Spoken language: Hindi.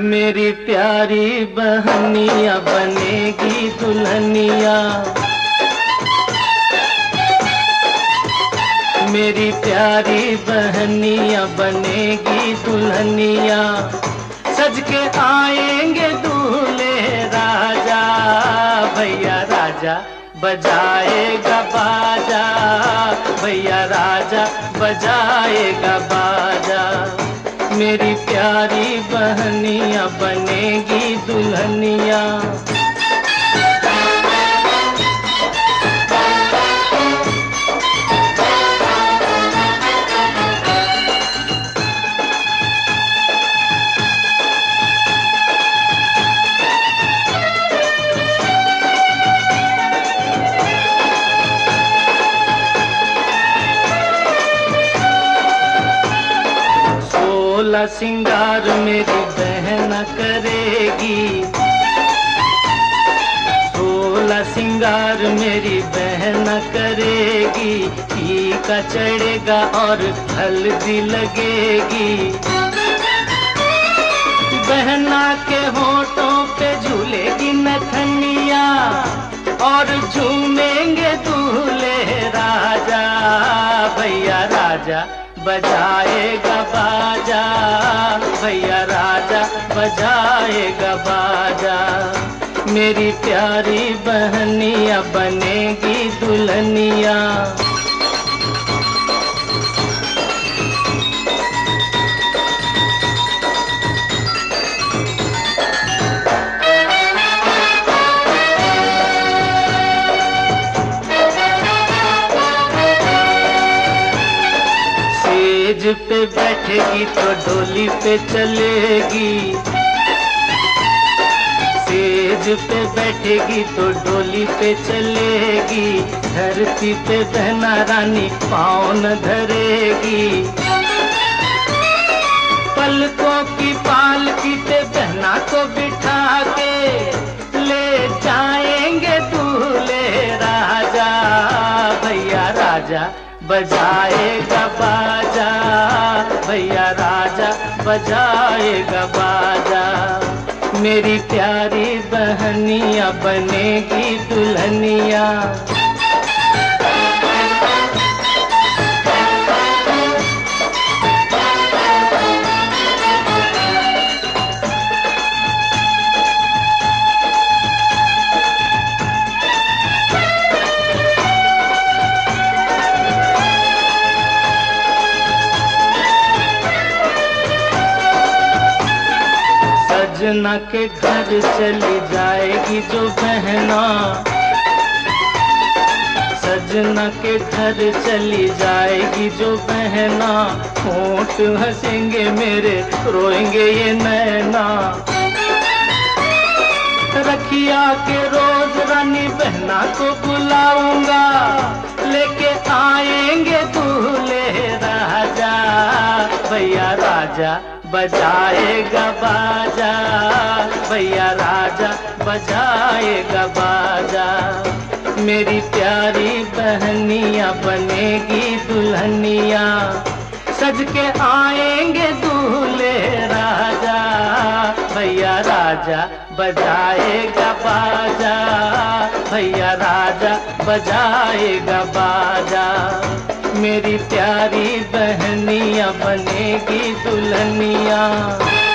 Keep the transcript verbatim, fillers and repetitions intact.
मेरी प्यारी बहनिया बनेगी दुल्हनिया, मेरी प्यारी बहनिया बनेगी दुल्हनिया। सज के आएंगे दूल्हे राजा, भैया राजा बजाएगा बाजा, भैया राजा बजाएगा बाजा। मेरी प्यारी बहनिया बनेगी दुल्हनिया। सोलह सिंगार मेरी बहन करेगी, सोलह सिंगार मेरी बहन करेगी। टीका चढ़ेगा और हल्दी लगेगी, बहना के होठों पे झूलेगी नथनिया और झूमेंगे दूल्हे राजा, भैया राजा बजाएगा बाजा, भैया राजा बजाएगा बाजा। मेरी प्यारी बहनिया बनेगी दुल्हनिया। सेज पे बैठेगी तो डोली पे चलेगी, सेज पे बैठेगी तो डोली पे चलेगी। धरती पे बहना रानी पाँव न धरेगी, पलकों की पालकी पे बहना को बिठा के ले जाएंगे दूल्हे राजा, भैया राजा बजाएगा बाजा, भैया राजा बजाएगा बाजा। मेरी प्यारी बहनिया बनेगी दुल्हनिया। सजना के घर चली जाएगी जो बहना, सजना के घर चली जाएगी जो बहना। होंठ हंसेंगे मेरे रोएंगे ये नैना, रखिया के रोज रानी बहना को बुलाऊंगा, लेके आएंगे दूल्हे राजा, भैया राजा बजाएगा बाजा, भैया राजा बजाएगा बाजा। मेरी प्यारी बहनिया बनेगी दुल्हनिया। सज के आएंगे दूल्हे राजा, भैया राजा बजाएगा बाजा, भैया राजा बजाएगा बाजा। मेरी प्यारी बहनिया बनेगी दुल्हनिया।